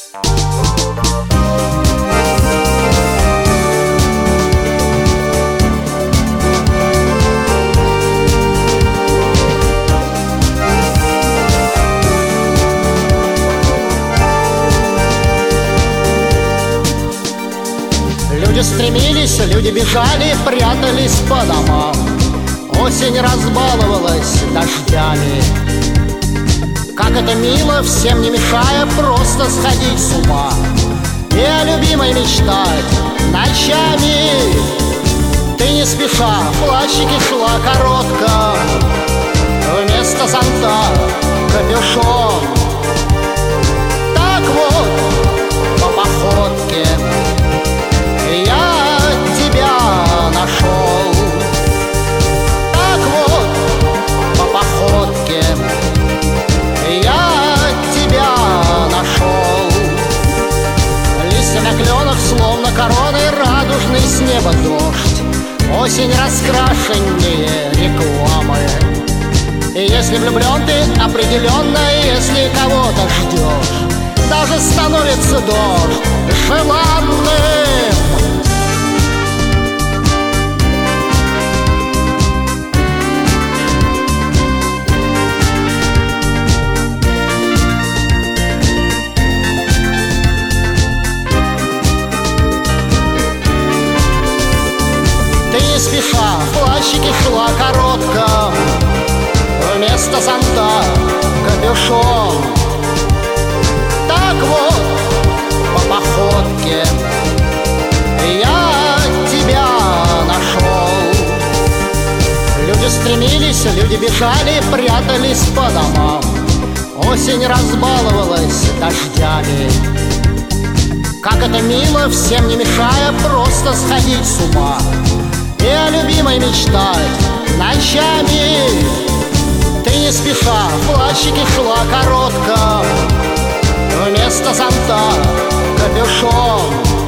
Люди стремились, люди бежали, прятались по домам. Осень разбаловалась дождями. Как это мило, всем не мешая просто сходить с ума и о любимой мечтать ночами. Ты не спеша, в плащике шла коротко, вместо зонта капюшон. Так вот, по походке я тебя нашел. Так вот, по походке я тебя нашел. Листья на кленах, словно короны, радужный с неба дождь. Осень раскрашеннее рекламы. И если влюблен ты определенно, если кого-то ждешь, даже становится дождь желанным. Ты не спеша, в плащике шла коротко, вместо зонта капюшон. Так вот, по походке я тебя нашел. Люди стремились, люди бежали, прятались по домам. Осень разбаловалась дождями. Как это мило, всем не мешая просто сходить с ума и о любимой мечтать ночами. Ты не спеша, в плащике шла коротко, вместо зонта капюшон.